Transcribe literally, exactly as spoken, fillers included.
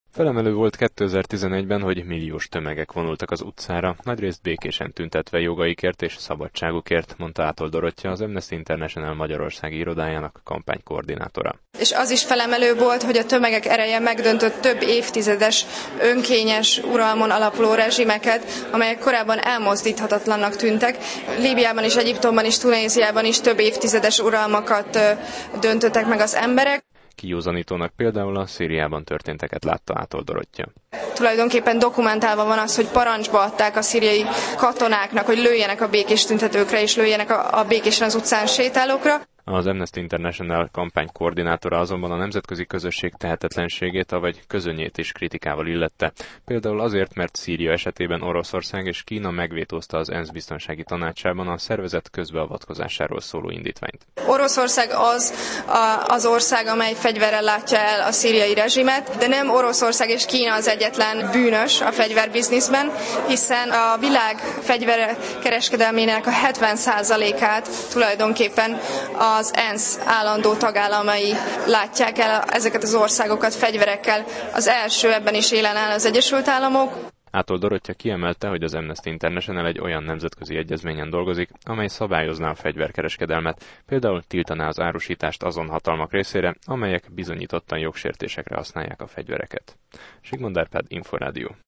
Felemelő volt kétezer-tizenegyben, hogy milliós tömegek vonultak az utcára, nagyrészt békésen tüntetve jogaikért és szabadságukért, mondta Átol Dorottya, az Amnesty International Magyarországi irodájának kampánykoordinátora. És az is felemelő volt, hogy a tömegek ereje megdöntött több évtizedes, önkényes uralmon alapuló rezsimeket, amelyek korábban elmozdíthatatlannak tűntek. Líbiában és Egyiptomban és Tunéziában is több évtizedes uralmakat döntöttek meg az emberek. Kijózanítónak például a Szíriában történteket látta Átol Dorottya. Tulajdonképpen dokumentálva van az, hogy parancsba adták a szíriai katonáknak, hogy lőjenek a békés tüntetőkre és lőjenek a, a békésen az utcán sétálókra. Az Amnesty International kampánykoordinátora azonban a nemzetközi közösség tehetetlenségét, avagy közönyét is kritikával illette. Például azért, mert Szíria esetében Oroszország és Kína megvétózta az ENSZ biztonsági tanácsában a szervezet közbeavatkozásáról szóló indítványt. Oroszország az a, az ország, amely fegyverrel látja el a szíriai rezsimet, de nem Oroszország és Kína az egyetlen bűnös a fegyverbizniszben, hiszen a világ fegyverkereskedelmének a hetven százalékát tulajdonképpen a az ENSZ állandó tagállamai látják el ezeket az országokat fegyverekkel. Az első ebben is élen áll az Egyesült Államok. Átol Dorottya kiemelte, hogy az Amnesty International egy olyan nemzetközi egyezményen dolgozik, amely szabályozná a fegyverkereskedelmet, például tiltaná az árusítást azon hatalmak részére, amelyek bizonyítottan jogsértésekre használják a fegyvereket. Sigmund Árpád, Inforádió.